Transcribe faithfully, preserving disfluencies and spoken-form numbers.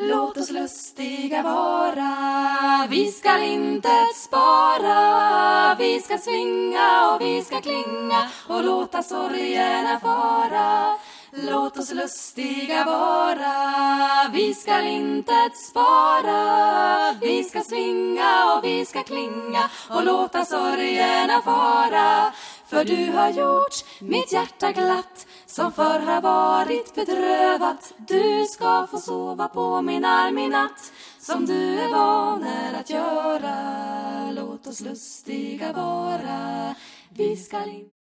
Låt oss lustiga vara, vi ska inte spara. Vi ska svinga och vi ska klinga och låta sorgerna fara. Låt oss lustiga vara, vi ska inte spara. Vi ska svinga och vi ska klinga och låta sorgerna fara. För du har gjort mitt hjärta glatt, som förr har varit bedrövat. Du ska få sova på min arm i natt, som du är van att göra. Låt oss lustiga vara, vi ska inte